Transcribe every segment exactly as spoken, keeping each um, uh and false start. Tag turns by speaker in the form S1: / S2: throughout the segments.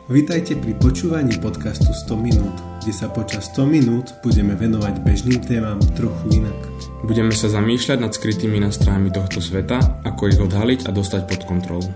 S1: Vítajte pri počúvaní podcastu sto minút, kde sa počas sto minút budeme venovať bežným témam trochu inak.
S2: Budeme sa zamýšľať nad skrytými nástrojmi tohto sveta, ako ich odhaliť a dostať pod kontrolu.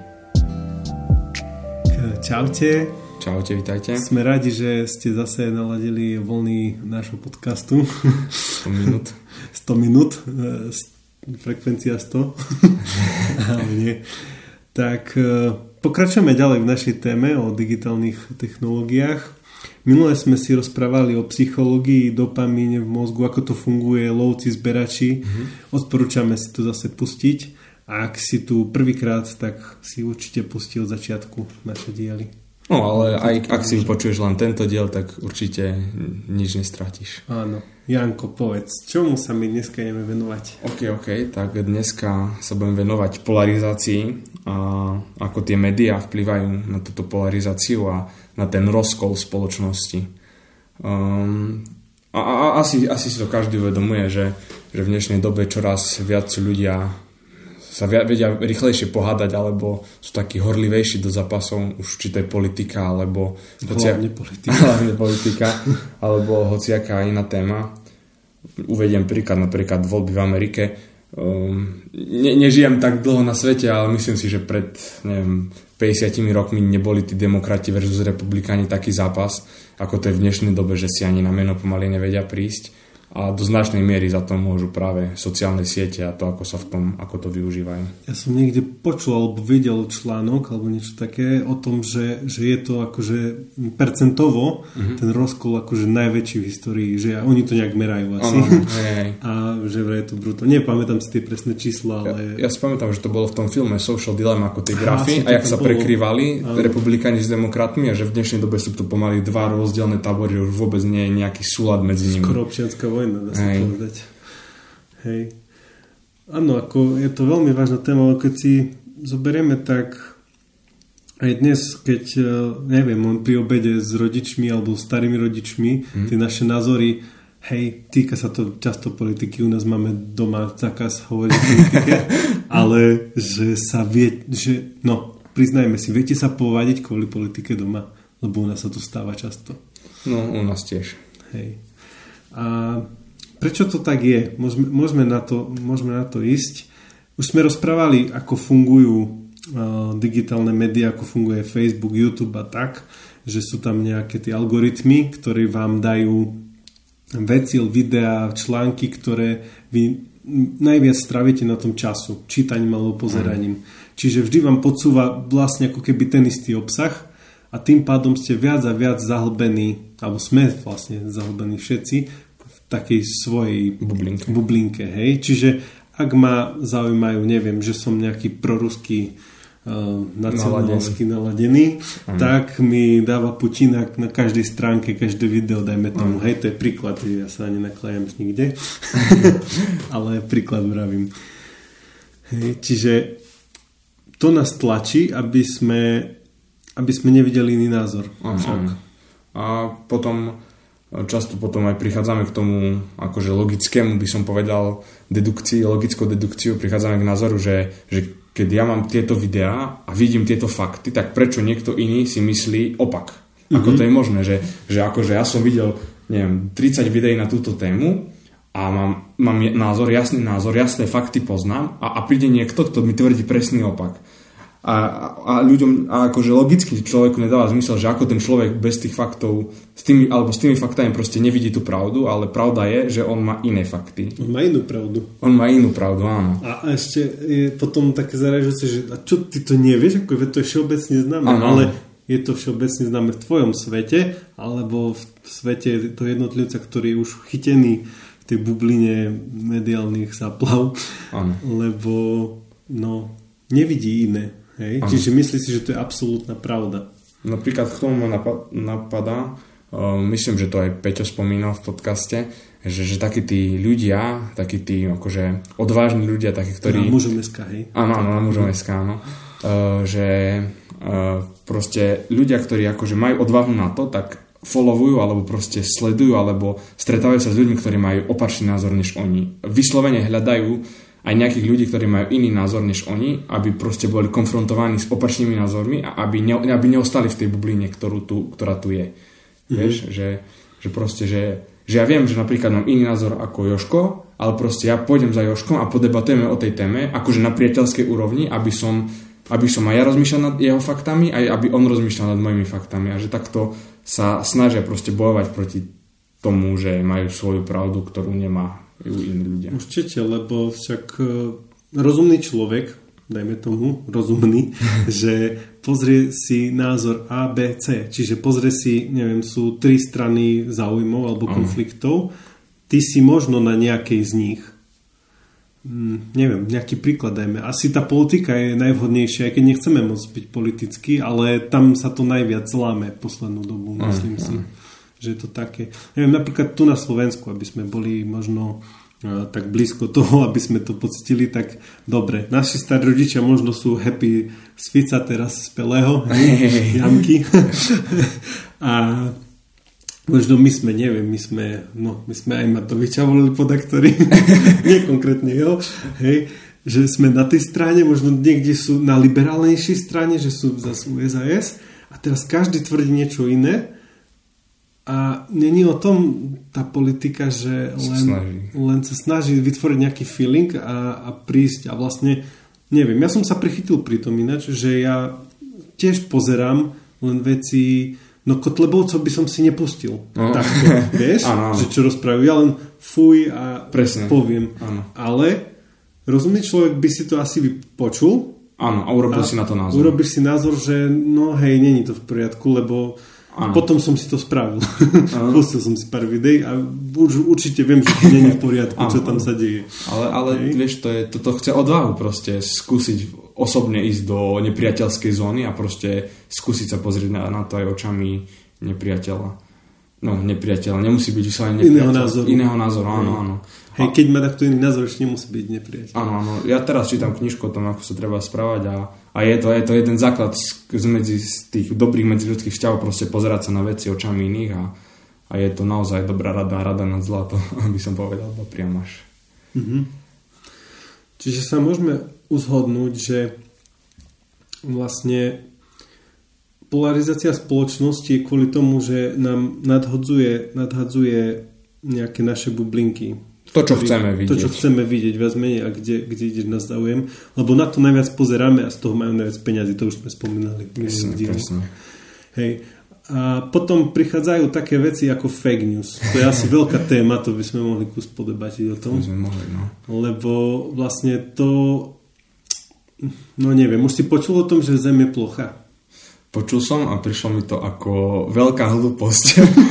S1: Čaute.
S2: Čaute, vítajte.
S1: Sme radi, že ste zase naladili vlny nášho podcastu.
S2: sto minút.
S1: sto minút, frekvencia sto. Ale nie. Tak pokračujeme ďalej v našej téme o digitálnych technológiách. Minule sme si rozprávali o psychológii, dopamíne v mozgu, ako to funguje, lovci, zberači. Mm-hmm. Odporúčame si to zase pustiť. A ak si tu prvýkrát, tak si určite pustí od začiatku naše diely.
S2: No ale aj ak si počuješ len tento diel, tak určite nič nestratíš.
S1: Áno. Janko, povedz, čomu sa my dneska ideme venovať?
S2: Ok, ok, tak dneska sa budem venovať polarizácii a ako tie médiá vplyvajú na túto polarizáciu a na ten rozkol v spoločnosti. Um, a, a asi, asi si to každý uvedomuje, že, že v dnešnej dobe čoraz viac ľudia sa vedia rýchlejšie pohádať, alebo sú takí horlivejší do zápasov, už či to je politika, alebo
S1: hlavne politika,
S2: hlavne politika alebo hociaká iná téma. Uvediem príklad, napríklad voľby v Amerike. Um, ne, nežijem tak dlho na svete, ale myslím si, že pred neviem, päťdesiatimi rokmi neboli tí demokrati versus republikáni taký zápas, ako to je v dnešnej dobe, že si ani na meno pomaly nevedia prísť. A do značnej miery za to môžu práve sociálne siete a to, ako sa v tom, ako to využívajú.
S1: Ja som niekde počul alebo videl článok alebo niečo také o tom, že, že je to akože percentovo mm-hmm. ten rozkol akože najväčší v histórii, že oni to nejak merajú asi.
S2: Ano, hej, hej.
S1: A že vraj je to brutálne. Nepamätám si tie presné čísla, ale...
S2: Ja, ja si pamätám, že to bolo v tom filme Social Dilemma, ako tie grafy a jak sa bolo... prekrývali ano. Republikáni s demokratmi a že v dnešnej dobe sú to pomaly dva rozdielne tábory, že už vôbec nie je nejaký súlad medzi nimi.
S1: Skoro občianská vojna, dá sa povedať. Hej. Áno, ako je to veľmi vážna téma, ale keď si zoberieme, tak aj dnes, keď, neviem, on pri obede s rodičmi alebo starými rodičmi, hmm. tie naše názory, hej, týka sa to často politiky, u nás máme doma zákaz hovoriť o politike, ale že sa vie, že, no, priznajme si, viete sa povadiť kvôli politike doma, lebo u nás sa to stáva často.
S2: No, u nás tiež.
S1: Hej. A prečo to tak je? Môžeme, môžeme, na to, môžeme na to ísť. Už sme rozprávali, ako fungujú uh, digitálne médiá, ako funguje Facebook, YouTube a tak, že sú tam nejaké tie algoritmy, ktoré vám dajú veci, videá, články, ktoré vy najviac strávite na tom času, čítaním alebo pozeraním. Mm. Čiže vždy vám podsúva vlastne ako keby ten istý obsah a tým pádom ste viac a viac zahlbení, alebo sme vlastne zahlbení všetci v takej svojej
S2: bublinke.
S1: bublinke, hej. Čiže ak ma zaujímajú, neviem, že som nejaký proruský uh, nacionálsky naladený, ano. Tak mi dáva Putina na každej stránke, každé video, dajme tomu, ano. Hej, to je príklad, ja sa ani naklájam nikde, ale príklad vravím. Hej, čiže to nás tlačí, aby sme aby sme nevideli iný názor.
S2: Aha. A potom často potom aj prichádzame k tomu akože logickému, by som povedal, dedukcii, logickou dedukciu, prichádzame k názoru, že, že keď ja mám tieto videá a vidím tieto fakty, tak prečo niekto iný si myslí opak? Ako mm-hmm. to je možné, že, že akože ja som videl, neviem, tridsať videí na túto tému a mám, mám názor, jasný názor, jasné fakty poznám a, a príde niekto, kto mi tvrdí presný opak. A, a ľuďom, a akože logicky človeku nedáva zmysel, že ako ten človek bez tých faktov s tými, alebo s tými faktami proste nevidí tú pravdu, ale pravda je, že on má iné fakty.
S1: On má inú pravdu.
S2: On má inú pravdu, áno.
S1: A ešte je potom také zaražujúce, že a čo ty to nevieš, ako to je všeobecne známe,
S2: áno.
S1: Ale je to všeobecne známe v tvojom svete, alebo v svete toho jednotlivca, ktorý je už chytený v tej bubline mediálnych záplav, áno. Lebo no, nevidí iné. Hej? Čiže myslí si, že to je absolútna pravda.
S2: Napríklad k tomu ma napadá, uh, myslím, že to aj Peťo spomínal v podcaste, že, že takí tí ľudia, takí tí akože odvážni ľudia, takí, ktorí...
S1: Na mužom es ká, hej?
S2: Áno, áno, na mužom es ká, áno. Uh, že uh, proste ľudia, ktorí akože majú odvahu na to, tak followujú, alebo proste sledujú, alebo stretávajú sa s ľuďmi, ktorí majú opačný názor než oni. Vyslovene hľadajú aj nejakých ľudí, ktorí majú iný názor než oni, aby proste boli konfrontovaní s opačnými názormi a aby, ne, aby neostali v tej bubline, ktorú tu, ktorá tu je. Mm-hmm. Vieš, že, že proste, že, že ja viem, že napríklad mám iný názor ako Jožko, ale proste ja pôjdem za Jožkom a podebatujeme o tej téme, akože na priateľskej úrovni, aby som, aby som aj ja rozmýšľal nad jeho faktami, aj aby on rozmýšľal nad mojimi faktami a že takto sa snažia proste bojovať proti tomu, že majú svoju pravdu, ktorú nemá iní ľudia.
S1: Určite, lebo však rozumný človek, dajme tomu, rozumný, že pozrie si názor A, B, C, čiže pozrie si, neviem, sú tri strany záujmov alebo konfliktov, ty si možno na nejakej z nich, hm, neviem, nejaký príklad dajme, asi tá politika je najvhodnejšia, aj keď nechceme moc byť politický, ale tam sa to najviac láme poslednú dobu, myslím si. Že je to také, neviem, napríklad tu na Slovensku, aby sme boli možno uh, tak blízko toho, aby sme to pocitili, tak dobre. Naši starí rodičia možno sú happy z Fica, teraz z Pelého, Janky. A možno my sme, neviem, my sme, no, my sme aj Matoviča volili podaktori, nie konkrétne jeho, hej, že sme na tej strane, možno niekde sú na liberálnejšej strane, že sú zase U S A S a teraz každý tvrdí niečo iné. A není o tom tá politika, že len, len sa snaží vytvoriť nejaký feeling a, a prísť a vlastne, neviem, ja som sa prichytil pri tom ináč, že ja tiež pozerám len veci, no Kotlebovcov by som si nepustil. No. Takto, vieš, ano, ano. Že čo rozprávajú. Ja len fuj a presne. Poviem. Ano. Ale rozumný človek by si to asi počul.
S2: Áno, a urobil a si na to názor.
S1: Urobil si názor, že no hej, není to v poriadku, lebo ano. Potom som si to spravil. Pustil som si pár videí a už, určite viem, že to nie je v poriadku, ano, čo tam sa deje.
S2: Ale, ale vieš, to je, toto chce odvahu proste skúsiť osobne ísť do nepriateľskej zóny a proste skúsiť sa pozrieť na, na to aj očami nepriateľa. No, nepriateľa. Nemusí byť vyslovene nepriateľ. Iného názoru. Iného názoru, áno, áno.
S1: Hej, keď má takto iný názor, ešte nemusí byť nepriateľ.
S2: Áno, áno. Ja teraz čítam knižku o tom, ako sa treba správať a A je to, je to jeden základ z, z, medzi, z tých dobrých medziľudských vzťahov, proste pozerať sa na veci očami iných a, a je to naozaj dobrá rada, rada nad zlato, aby som povedal, bo priam až.
S1: Mm-hmm. Čiže sa môžeme uzhodnúť, že vlastne polarizácia spoločnosti je kvôli tomu, že nám nadhadzuje, nadhadzuje nejaké naše bublinky.
S2: To, čo chceme vidieť.
S1: To, čo chceme vidieť, viac menej a kde, kde ide na záujem. Lebo na to najviac pozeráme a z toho majú najviac peňazí. To už sme spomínali.
S2: Presne, presne.
S1: Hej. A potom prichádzajú také veci ako fake news. To je asi veľká téma, to by sme mohli kus podebatiť o tom.
S2: To by sme mohli, no.
S1: Lebo vlastne to... No neviem, už si počul o tom, že Zem je plocha?
S2: Počul som a prišlo mi to ako veľká hlúposť.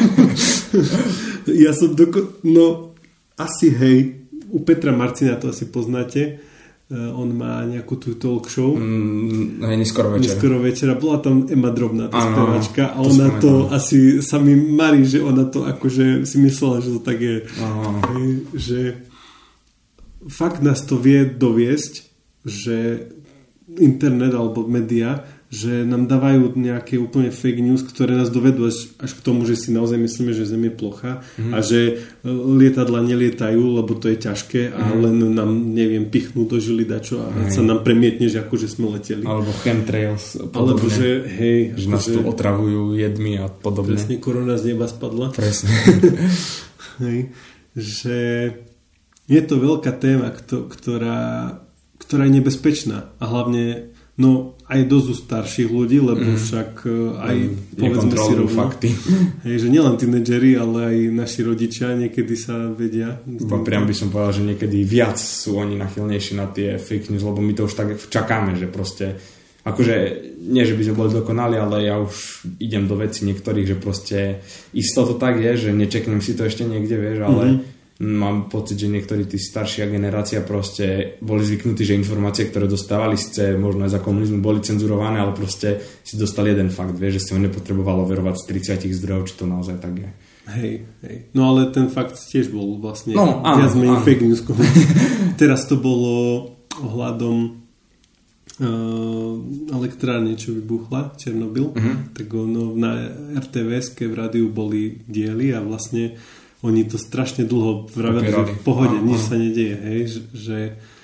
S1: Ja som doko... No... Asi hej, u Petra Marcina to asi poznáte, uh, on má nejakú tú talk show.
S2: Mm, hej, neskoro večer.
S1: Neskoro večer a bola tam Ema Drobná, tá spevačka a ona to, to asi sa mi marí, že ona to akože si myslela, že to tak je. Hej, že fakt nás to vie doviesť, že internet alebo média, že nám dávajú nejaké úplne fake news, ktoré nás dovedú až, až k tomu, že si naozaj myslíme, že Zem je plocha mm. a že lietadla nelietajú, lebo to je ťažké a mm. len nám, neviem, pichnú do žily dačo a hej. Sa nám premietne, že akože sme leteli.
S2: Alebo chemtrails podobne.
S1: Alebo že, hej.
S2: Že nás tu otravujú jedmi a podobne.
S1: Presne, korona z neba spadla.
S2: Presne.
S1: Hej. Že je to veľká téma, ktorá, ktorá je nebezpečná a hlavne no aj dosť u starších ľudí, lebo mm. však aj mm, povedzme si rovno, fakty. Hej, že nielen tínedžeri, ale aj naši rodičia niekedy sa vedia.
S2: Bo priam by som povedal, že niekedy viac sú oni nachylnejší na tie fake news, lebo my to už tak čakáme, že proste akože nie, že by sme boli dokonali, ale ja už idem do veci niektorých, že proste isto to tak je, že nečeknem si to ešte niekde, vieš, ale mm-hmm. Mám pocit, že niektorí tí staršia generácia proste boli zvyknutí, že informácie, ktoré dostávali ste možno aj za komunizmu boli cenzurované, ale proste si dostali jeden fakt, vieš, že si ho nepotrebovalo verovať z tridsať zdrojov, či to naozaj tak je.
S1: Hej, hej. No ale ten fakt tiež bol vlastne
S2: no, áno,
S1: viac menej fake news. Teraz to bolo ohľadom uh, elektrárne, čo vybuchla, Černobyl, uh-huh. tak ono na er té vé eske v rádiu boli diely a vlastne oni to strašne dlho vraveli, že v pohode, áno, nič áno. sa nedieje, hej, že, že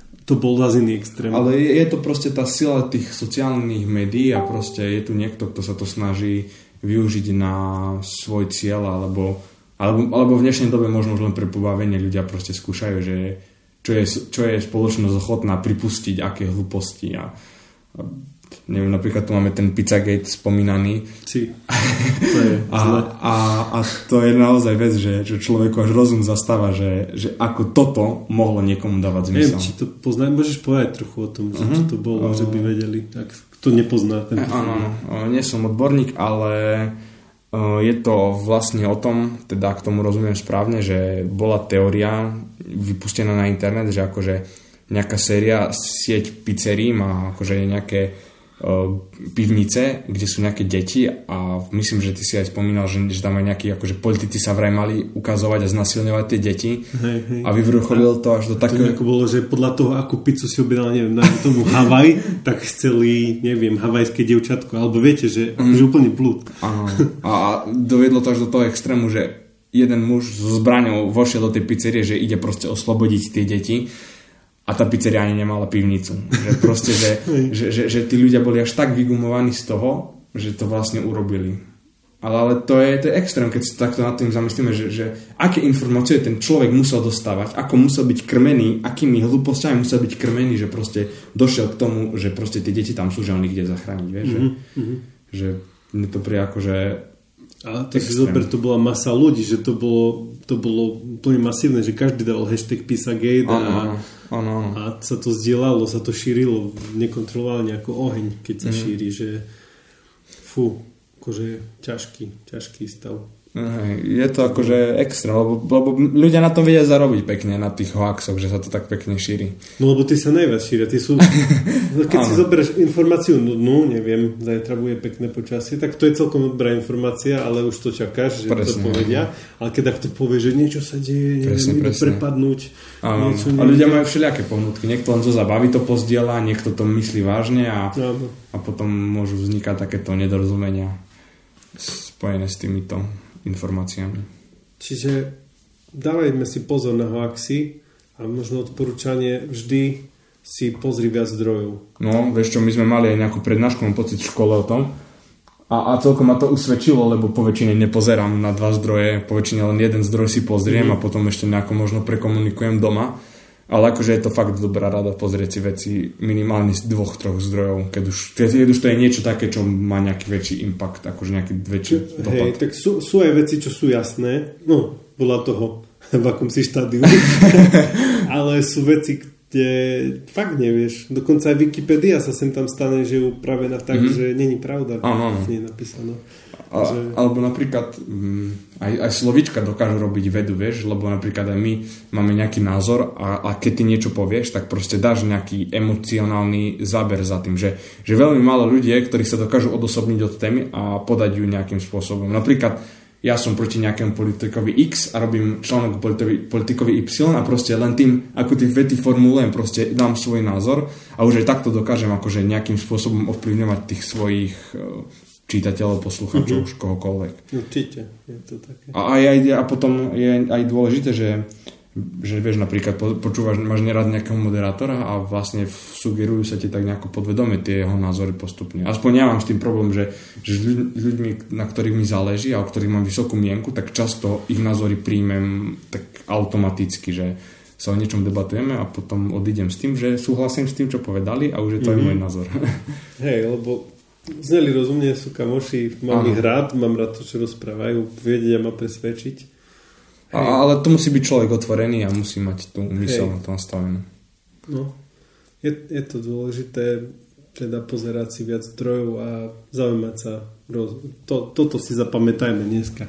S1: to bol zase iný extrém.
S2: Ale je, je to proste tá sila tých sociálnych médií a proste je tu niekto, kto sa to snaží využiť na svoj cieľ, alebo, alebo, alebo v dnešnej dobe možno už len pre pobavenie ľudia proste skúšajú, že čo je, čo je spoločnosť ochotná pripustiť, aké hlúposti a, a neviem, napríklad tu máme ten Pizzagate spomínaný.
S1: Si. To je
S2: a, a, a to je naozaj vec, že, že človeku až rozum zastáva, že, že ako toto mohlo niekomu dávať zmysel.
S1: Neviem, či to pozná, môžeš povedať trochu o tom, že uh-huh. čo to bolo, uh, že by vedeli, ak kto nepozná ten.
S2: Áno, áno, nie som odborník, ale je to vlastne o tom, teda k tomu rozumiem správne, že bola teória vypustená na internet, že akože nejaká séria, sieť pizzerií má akože nejaké pivnice, kde sú nejaké deti a myslím, že ty si aj spomínal, že, že tam aj nejakí akože politici sa vraj mali ukazovať a znasilňovať tie deti hej, hej. a vyvrcholil to až do takého...
S1: To bolo, že podľa toho, akú pizzu si objednal, neviem, na tomu Havaj, tak chceli, neviem, havajské dievčatko, alebo viete, že akože úplne blúd.
S2: Áno. A doviedlo to až do toho extrému, že jeden muž so zbraňou vošiel do tej pizzerie, že ide proste oslobodiť tie deti. A tá pizzeria ani nemala pivnicu. Že proste, že, že, že, že tí ľudia boli až tak vygumovaní z toho, že to vlastne urobili. Ale, ale to, je, to je extrém, keď si takto nad tým zamyslíme, že, že aké informácie ten človek musel dostávať, ako musel byť krmený, akými hlúpostiami musel byť krmený, že proste došiel k tomu, že proste tie deti tam sú, že on ich ide zachrániť. Vieš? Mm-hmm. Že, že mne to príde ako, že
S1: ale tak si zober, to bola masa ľudí, že to bolo, to bolo úplne masívne, že každý dal hashtag Pizzagate a,
S2: ano, ano.
S1: a sa to zdieľalo, sa to šírilo, nekontrolovalo ako oheň, keď sa mm. šíri, že fú, akože ťažký, ťažký stav.
S2: Je to akože extra, lebo, lebo ľudia na tom vedia zarobiť pekne, na tých hoaxoch, že sa to tak pekne šíri.
S1: No lebo ty sa najviac šíria, ty sú... Keď si zoberieš informáciu nudnú, neviem, zajtra bude pekné počasie, tak to je celkom dobrá informácia, ale už to čakáš, že presne, to povedia. Ale keď to povie, že niečo sa deje,
S2: presne,
S1: neviem,
S2: presne.
S1: prepadnúť.
S2: Áno, niečo, a ľudia majú všelijaké pohnutky. Niekto len zo zabaví to pozdieľa, niekto to myslí vážne a, a potom môžu vznikať takéto nedorozumenia spojené s týmito informáciami.
S1: Čiže dávajme si pozor na hoaxy a možno odporúčanie vždy si pozri viac zdrojov.
S2: No, vieš čo, my sme mali aj nejakú prednášku, mám pocit v škole o tom a, a celkom ma to usvedčilo, lebo po väčšine nepozerám na dva zdroje, po väčšine len jeden zdroj si pozriem mm. a potom ešte nejako možno prekomunikujem doma. Ale akože je to fakt dobrá rada pozrieť si veci minimálne z dvoch, troch zdrojov, keď už, keď už to je niečo také, čo má nejaký väčší impact, akože nejaký väčší dopad.
S1: Hej, tak sú, sú aj veci, čo sú jasné, no, podľa toho, v akom si štádiu, ale sú veci, kde fakt nevieš. Dokonca aj Wikipedia sa sem tam stane, že je upravená tak, mm-hmm. že není pravda,
S2: ano,
S1: nie je napísané.
S2: A, že... Alebo napríklad um, aj, aj slovíčka dokážu robiť vedu, vieš, lebo napríklad aj my máme nejaký názor a, a keď ty niečo povieš, tak proste dáš nejaký emocionálny záber za tým, že, že veľmi málo ľudí, ktorí sa dokážu odosobniť od témy a podať ju nejakým spôsobom. Napríklad ja som proti nejakému politikovi X a robím článok politikovi, politikovi Y a proste len tým, ako tie vety formulujem, proste dám svoj názor a už aj takto dokážem akože nejakým spôsobom ovplyvňovať tých svojich čítateľov, poslucháčov, uh-huh. už kohokoľvek.
S1: Určite, je to také.
S2: A, aj, aj, a potom je aj dôležité, že, že vieš, napríklad počúvaš, máš nerad nejakého moderátora a vlastne sugerujú sa ti tak nejako podvedome tie jeho názory postupne. Aspoň ja mám s tým problém, že, že ľuďmi, na ktorých mi záleží a o ktorých mám vysokú mienku, tak často ich názory príjmem tak automaticky, že sa o niečom debatujeme a potom odídem s tým, že súhlasím s tým, čo povedali a už je to mm-hmm. aj môj názor.
S1: Hej, lebo zneli rozumne, sú kamoši, mám ich rád, mám rád to, čo rozprávajú, vedia ma presvedčiť.
S2: A, ale to musí byť človek otvorený a musí mať tú myseľ na to nastavenú.
S1: No, je, je to dôležité teda pozerať si viac zdrojov a zaujímať sa. Roz... To, toto si zapamätajme dneska.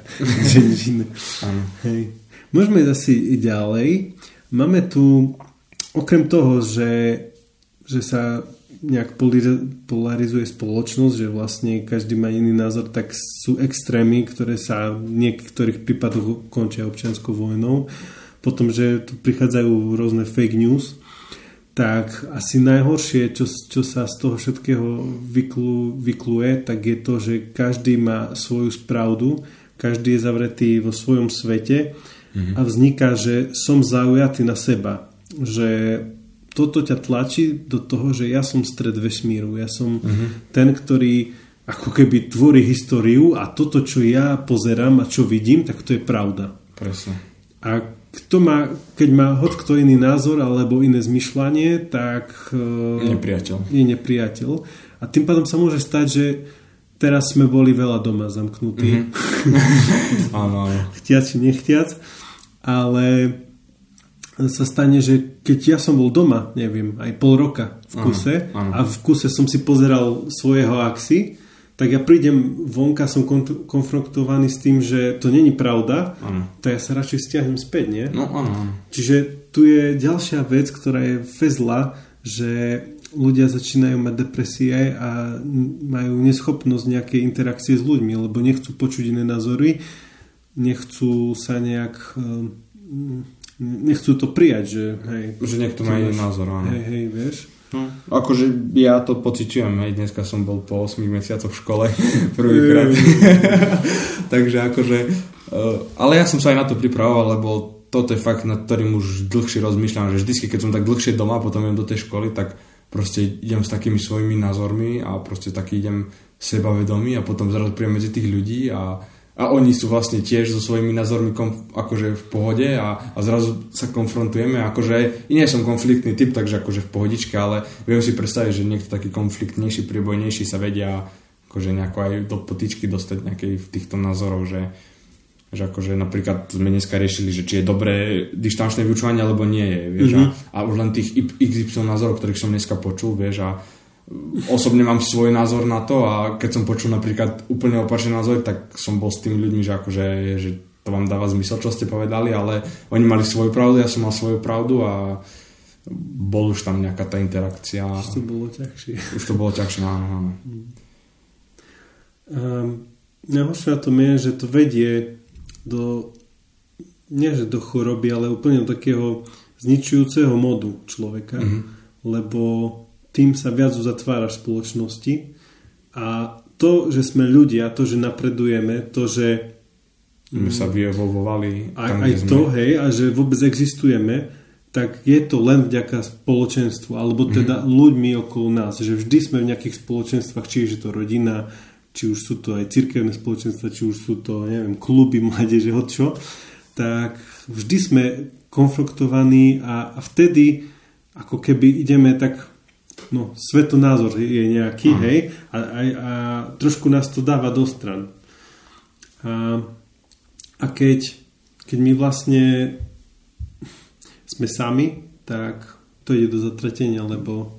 S1: Hej. Môžeme ísť asi i ďalej. Máme tu, okrem toho, že, že sa nejak polarizuje spoločnosť, že vlastne každý má iný názor, tak sú extrémy, ktoré sa v niektorých prípadoch končia občianskou vojnou. Potom, že tu prichádzajú rôzne fake news, tak asi najhoršie, čo, čo sa z toho všetkého vyklu, vykluje, tak je to, že každý má svoju pravdu, každý je zavretý vo svojom svete mm-hmm. a vzniká, že som zaujatý na seba, že toto ťa tlačí do toho, že ja som stred vesmíru, ja som uh-huh. ten, ktorý ako keby tvorí históriu a toto, čo ja pozerám a čo vidím, tak to je pravda.
S2: Presne.
S1: A kto má, keď má hoď kto iný názor alebo iné zmyšľanie, tak
S2: nepriateľ.
S1: je nepriateľ. A tým pádom sa môže stať, že teraz sme boli veľa doma zamknutí.
S2: Mm-hmm. Áno, áno.
S1: Chtiac či nechtiac. Ale sa stane, že keď ja som bol doma, neviem, aj pol roka v kuse
S2: áno, áno.
S1: a v kuse som si pozeral svojho axi, tak ja prídem vonka, som kon- konfrontovaný s tým, že to není pravda, ano. Tak ja sa radšej stiahnem späť, nie?
S2: No, áno, áno.
S1: Čiže tu je ďalšia vec, ktorá je fezla, že ľudia začínajú mať depresie a majú neschopnosť nejakej interakcie s ľuďmi, lebo nechcú počuť iné názory, nechcú sa nejak... nechcú to prijať, že hej...
S2: Že niekto má iný názor, áno.
S1: Hej, hej, vieš...
S2: No, akože ja to pociťujem, aj dneska som bol po ôsmich mesiacoch v škole prvýkrát. Takže akože uh, ale ja som sa aj na to pripravoval, lebo toto je fakt, nad ktorým už dlhšie rozmýšľam, že vždycky, keď som tak dlhšie doma, potom idem do tej školy, tak proste idem s takými svojimi názormi a proste taký idem sebavedomý a potom zrazu príjem medzi tých ľudí a A oni sú vlastne tiež so svojimi názormi konf- akože v pohode a, a zrazu sa konfrontujeme. Akože nie som konfliktný typ, takže akože v pohodičke, ale viem si predstaviť, že niekto taký konfliktnejší, priebojnejší sa vedia akože nejako aj do potičky dostať nejakej v týchto názorov, že, že akože napríklad sme dneska riešili, že či je dobré dištančné vyučovanie, alebo nie je, vieš. Mm-hmm. A, a už len tých iks ypsilon názorov, ktorých som dneska počul, vieš, a osobne mám svoj názor na to a keď som počul napríklad úplne opačný názor, tak som bol s tými ľuďmi, že akože že to vám dáva zmysel, čo ste povedali, ale oni mali svoju pravdu, ja som mal svoju pravdu a bol už tam nejaká tá interakcia.
S1: Už to bolo ťažšie.
S2: Už to bolo ťažšie, áno, áno.
S1: Um, Najhoršie na tom je, že to vedie do nie že do choroby, ale úplne do takého zničujúceho modu človeka, mm-hmm. lebo tým sa viac uzatvára v spoločnosti a to, že sme ľudia, to, že napredujeme, to, že
S2: my sa vyevolvovali
S1: aj, aj to, hej, a že vôbec existujeme, tak je to len vďaka spoločenstvu, alebo teda mm-hmm. ľuďmi okolo nás, že vždy sme v nejakých spoločenstvách, či je to rodina, či už sú to aj cirkevné spoločenstva, či už sú to, neviem, kluby mládeže, čo, tak vždy sme konfrontovaní a, a vtedy ako keby ideme tak no, svetonázor je nejaký, uh-huh. hej, a, a, a trošku nás to dáva do stran. A, a keď, keď my vlastne sme sami, tak to ide do zatratenia, lebo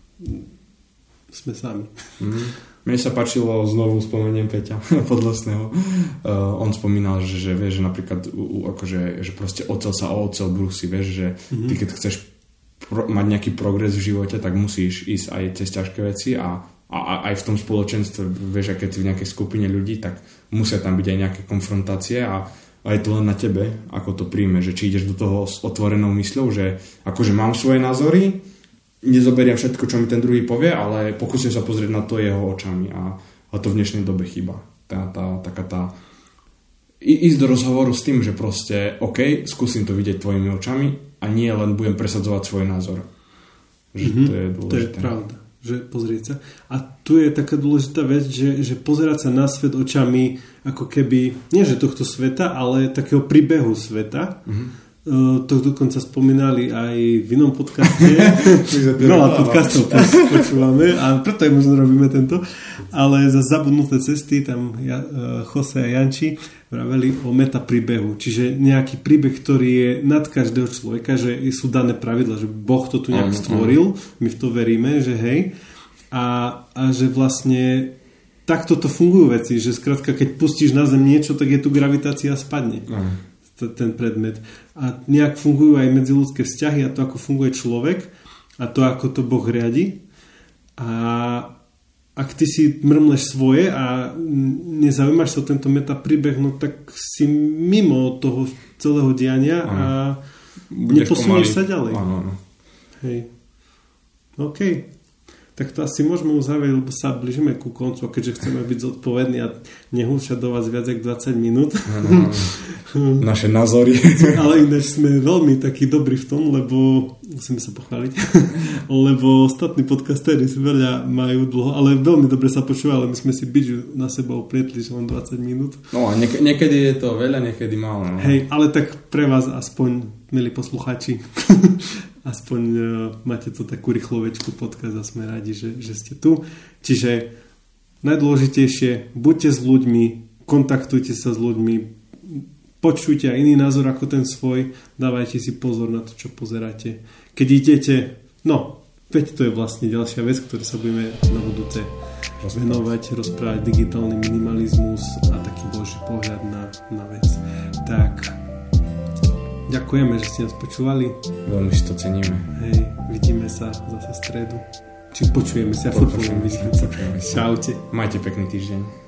S1: sme sami.
S2: Uh-huh. Mne sa páčilo, znovu spomeniem Peťa Podlesného. Uh, on spomínal, že, že vieš, že napríklad u, u, akože, že proste ocel sa o ocel brúsi, vieš, že uh-huh. ty keď chceš pro, mať nejaký progres v živote, tak musíš ísť aj cez ťažké veci a, a, a aj v tom spoločenstve, vieš, keď si v nejakej skupine ľudí, tak musia tam byť aj nejaké konfrontácie a, a je to len na tebe, ako to príjme, že či ideš do toho s otvorenou mysľou, že akože mám svoje názory, nezoberiem všetko, čo mi ten druhý povie, ale pokúsim sa pozrieť na to jeho očami a, a to v dnešnej dobe chýba. Tá, tá, taká tá ísť do rozhovoru s tým, že proste OK, skúsim to vidieť tvojimi očami a nie len budem presadzovať svoj názor. Že mm-hmm. to je dôležité.
S1: To je pravda, že pozrieť sa. A tu je taká dôležitá vec, že, že pozerať sa na svet očami ako keby, nie že tohto sveta, ale takého príbehu sveta. Mm-hmm. To dokonca spomínali aj v inom podcaste. Veľa podcastov počúvame a preto aj možno robíme tento. Ale za zabudnuté cesty tam ja, Jose a Janči vraveli o metapríbehu. Čiže nejaký príbeh, ktorý je nad každého človeka, že sú dané pravidla, že Boh to tu nejak stvoril, my v to veríme, že hej. A, a že vlastne takto to fungujú veci, že skrátka, keď pustíš na zem niečo, tak je tu gravitácia a spadne. Aha. Ten predmet. A nejak fungujú aj medziľudské vzťahy a to, ako funguje človek a to, ako to Boh riadi. A ak ty si mrmleš svoje a nezaujímaš sa o tento metapríbeh, no tak si mimo toho celého diania a
S2: budeš
S1: neposunieš
S2: pomaly.
S1: sa ďalej.
S2: Áno, áno.
S1: Hej. OK. tak to asi môžeme uzavrieť, lebo sa blížime ku koncu, a keďže chceme byť zodpovední a nehúšať do vás viac ako dvadsať minút.
S2: Ano, naše názory.
S1: Ale ináč sme veľmi takí dobrí v tom, lebo musíme sa pochváliť, lebo ostatní podcasteri veľa majú dlho, ale veľmi dobre sa počúva, ale my sme si biču na seba oprietli, že len dvadsať minút.
S2: No a niek- niekedy je to veľa, niekedy málo. No.
S1: Hej, ale tak pre vás aspoň, milí poslucháči, aspoň uh, máte to takú rýchlovečku podcast a sme radi, že, že ste tu. Čiže najdôležitejšie, buďte s ľuďmi, kontaktujte sa s ľuďmi, počujte aj iný názor ako ten svoj, dávajte si pozor na to, čo pozeráte. Keď idete, no, veď to je vlastne ďalšia vec, ktorú sa budeme na budúce venovať, rozprávať digitálny minimalizmus a taký boží pohľad na, na vec. Tak ďakujeme, že ste nás počúvali.
S2: Veľmi si to ceníme.
S1: Hej, vidíme sa zase v stredu. Či počujeme sa.
S2: Počujeme sa.
S1: Čaute.
S2: Majte pekný týždeň.